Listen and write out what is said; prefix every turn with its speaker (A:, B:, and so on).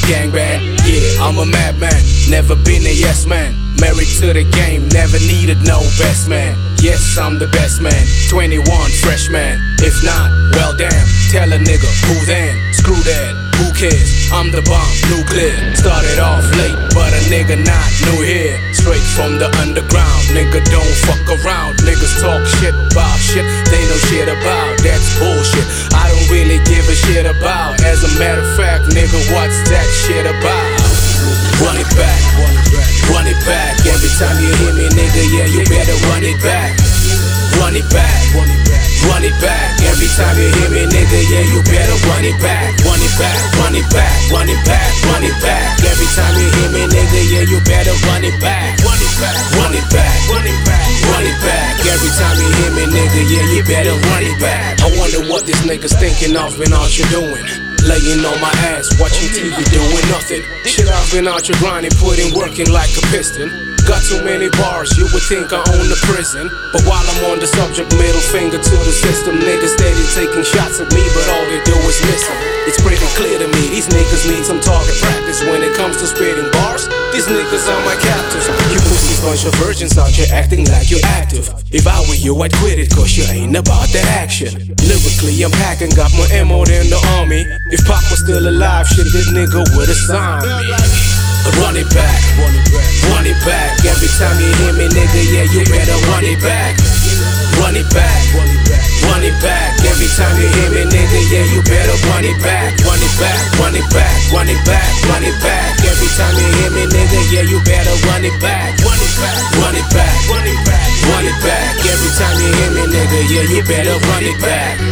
A: gangbang. Yeah, I'm a madman, never been a yes man. Married to the game, never needed no best man. Yes, I'm the best man, 21, fresh man. If not, well damn, tell a nigga who then. Screw that, who cares? I'm the bomb, nuclear. Started off late, but a nigga not new here. Straight from the underground, nigga don't fuck around. Niggas talk shit about shit they know shit about. That's bullshit, I don't really give a shit about. As a matter of fact, nigga, what's that shit about? Run it back, run it back. Every time you hear me, nigga, yeah, you better run it back. Run it back, run it back. Every time you hear me, nigga, yeah, you better run it back. Run it back, run it back, run it back, run it back. Every time you hear me, nigga, yeah, you better run it back. Run it back, run it back, run it back, run it back. Every time you hear me, nigga, yeah, you better run it back. I wonder what this nigga's thinking of and all you doing. Laying on my ass, watching TV, doing nothing. Shit, I've been out here grinding, putting working like a piston. Got too many bars, you would think I own the prison. But while I'm on the subject, middle finger to the system. Niggas steady taking shots at me, but all they do is miss 'em. It's pretty clear to me, these niggas need some target practice. When it comes to spitting bars, these niggas are my captors. You pussies bunch of virgins out here acting like you're active. If I were you, I'd quit it, cause you ain't about that action. Lyrically, I'm packing, got more ammo than the army. If Pac was still alive, shit, this nigga would've signed me. Run it back, run it back. Every time you hear me, nigga, yeah, you better run it back. Run it back, run it back. Every time you hear me, nigga, yeah, you better run it back. Run it back, run it back, run it back, run it back. Every time you hear me, nigga, yeah, you better run it back. Run it back, run it back, run it back, run it back. Every time you hear me, nigga, yeah, you better run it back.